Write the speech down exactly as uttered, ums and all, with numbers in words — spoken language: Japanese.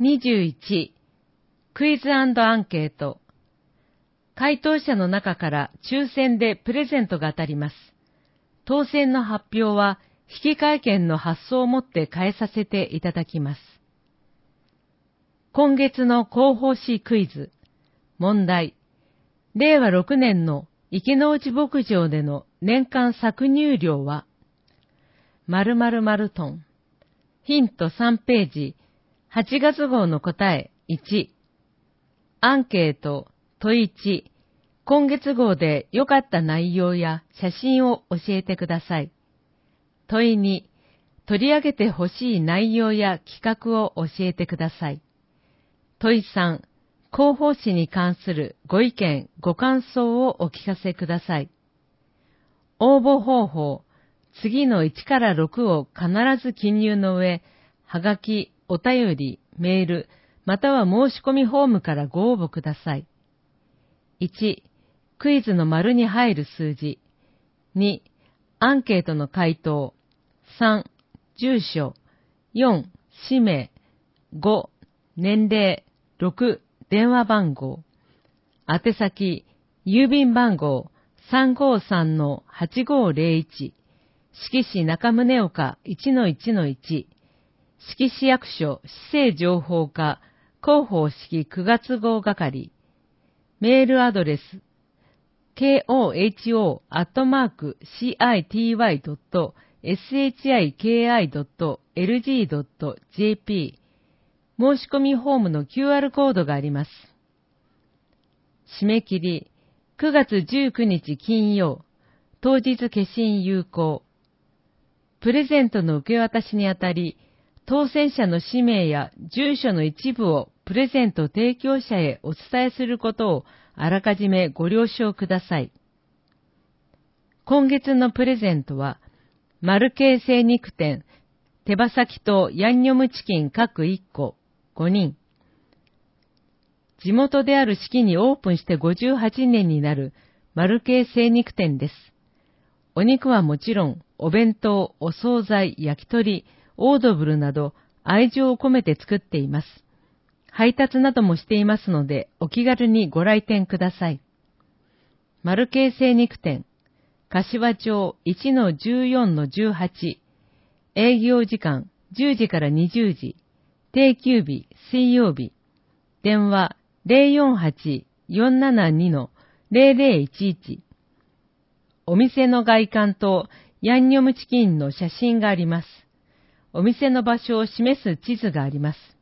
にじゅういち、クイズ&アンケート。回答者の中から抽選でプレゼントが当たります。当選の発表は引換券の発送をもって返させていただきます。今月の広報誌クイズ。問題。れいわろくねんの池之内牧場での年間搾乳量は〇〇〇トン。ヒントさんページ。はちがつ号の答えいち。アンケート問いち。今月号で良かった内容や写真を教えてください。問いに。取り上げてほしい内容や企画を教えてください。問いさん。広報誌に関するご意見、ご感想をお聞かせください。応募方法。次のいちからろくを必ず記入の上、はがき、お便り、メール、または申し込みフォームからご応募ください。いち、クイズの丸に入る数字。に、アンケートの回答。さん、住所。よん、氏名。ご、年齢。ろく、電話番号。宛先、郵便番号 さんごさんのはちごぜろいち。志木市中宗岡 いちのいちのいち。志木市役所市政情報課広報式くがつ号係。メールアドレス ケーオーエイチオー アットマーク シーアイティーワイ ドット エスエイチアイケーアイ ドット エルジー ドット ジェーピー。申し込みフォームの キューアール コードがあります。締め切りくがつじゅうくにち金曜。当日消印有効。プレゼントの受け渡しにあたり、当選者の氏名や住所の一部をプレゼント提供者へお伝えすることをあらかじめご了承ください。今月のプレゼントは、丸系精肉店、手羽先とヤンニョムチキン各いっこ、ごにん。地元である志木にオープンしてごじゅうはちねんになる丸系精肉店です。お肉はもちろん、お弁当、お惣菜、焼き鳥、オードブルなど愛情を込めて作っています。配達などもしていますので、お気軽にご来店ください。丸系精肉店、柏町 いちのじゅうよんのじゅうはち、営業時間じゅうじからにじゅうじ、定休日水曜日、電話 ゼロよんはち よんななに ゼロゼロいちいち。お店の外観とヤンニョムチキンの写真があります。お店の場所を示す地図があります。